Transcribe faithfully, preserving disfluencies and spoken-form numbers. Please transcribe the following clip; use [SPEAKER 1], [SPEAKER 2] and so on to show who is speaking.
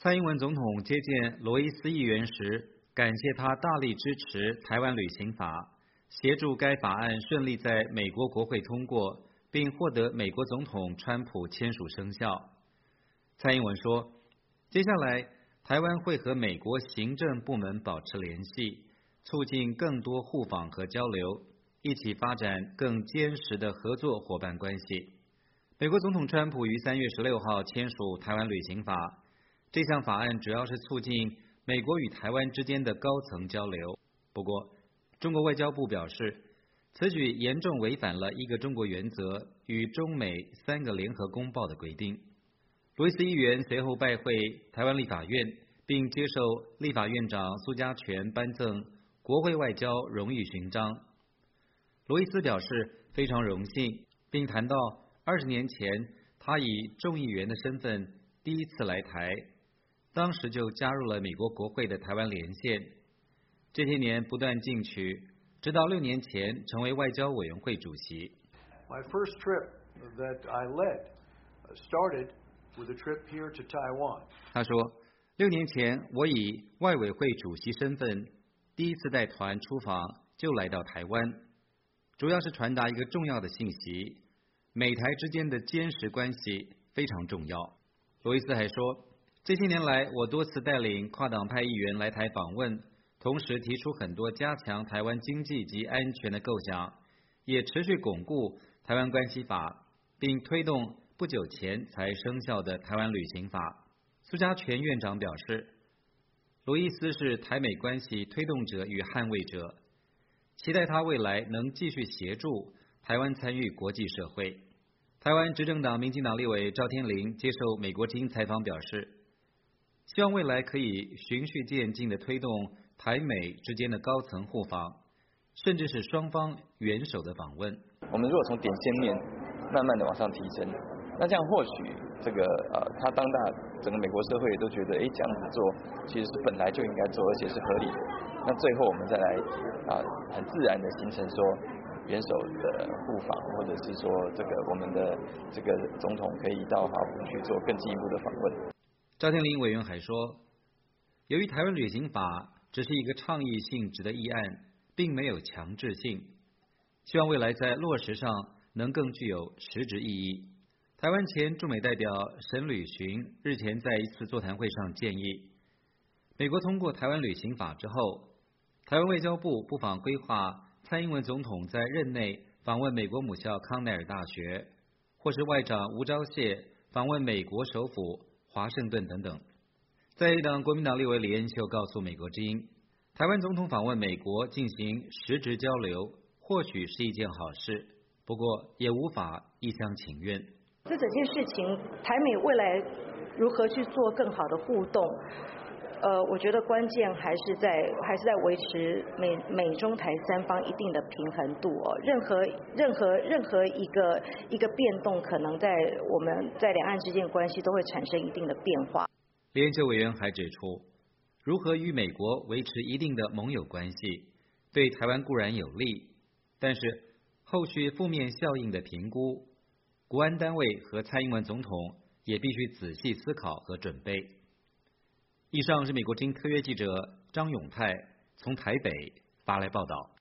[SPEAKER 1] 蔡英文总统接见罗伊斯议员时，感谢他大力支持台湾旅行法，协助该法案顺利在美国国会通过，并获得美国总统川普签署生效。蔡英文说，接下来台湾会和美国行政部门保持联系，促进更多互访和交流，一起发展更坚实的合作伙伴关系。美国总统川普于三月十六号签署台湾旅行法，这项法案主要是促进美国与台湾之间的高层交流。不过，中国外交部表示，此举严重违反了一个中国原则与中美三个联合公报的规定。罗伊斯议员随后拜会台湾立法院，并接受立法院长苏家全颁赠国会外交荣誉勋章。罗伊斯表示非常荣幸，并谈到二十年前他以众议员的身份第一次来台，当时就加入了美国国会的台湾连线，这些年不断进取，直到六年前成为外交委员会主席。
[SPEAKER 2] My first trip that I led started with a trip here to Taiwan.
[SPEAKER 1] 他说，六年前我以外委会主席身份第一次带团出访，就来到台湾，主要是传达一个重要的信息：美台之间的坚实关系非常重要。罗伊斯还说，这些年来我多次带领跨党派议员来台访问，同时提出很多加强台湾经济及安全的构想，也持续巩固台湾关系法，并推动不久前才生效的台湾旅行法。苏家全院长表示，罗伊斯是台美关系推动者与捍卫者，期待他未来能继续协助台湾参与国际社会。台湾执政党民进党立委赵天麟接受美国之音采访表示，希望未来可以循序渐进地推动台美之间的高层互访，甚至是双方元首的访问。
[SPEAKER 3] 我们如果从点线面慢慢的往上提升，那这样或许这个呃，他当大整个美国社会都觉得，哎，这样子做其实是本来就应该做，而且是合理的。那最后我们再来啊、呃，很自然的形成说，元首的互访，或者是说这个我们的这个总统可以到华府去做更进一步的访问。
[SPEAKER 1] 赵天麟委员还说，由于台湾旅行法只是一个倡议性质的议案，并没有强制性，希望未来在落实上能更具有实质意义。台湾前驻美代表沈履巡日前在一次座谈会上建议，美国通过台湾旅行法之后，台湾外交部不妨规划蔡英文总统在任内访问美国母校康奈尔大学，或是外长吴钊燮访问美国首府华盛顿等等。在野党国民党立委李彦秀告诉美国之音，台湾总统访问美国进行实质交流，或许是一件好事，不过也无法一厢情愿。
[SPEAKER 4] 这整件事情，台美未来如何去做更好的互动，呃，我觉得关键还是在还是在维持美美中台三方一定的平衡度哦。任何任何任何一个一个变动，可能在我们在两岸之间的关系都会产生一定的变化。
[SPEAKER 1] 李彦秀委员还指出，如何与美国维持一定的盟友关系，对台湾固然有利，但是后续负面效应的评估，国安单位和蔡英文总统也必须仔细思考和准备。以上是美国之音特约记者张永泰从台北发来报道。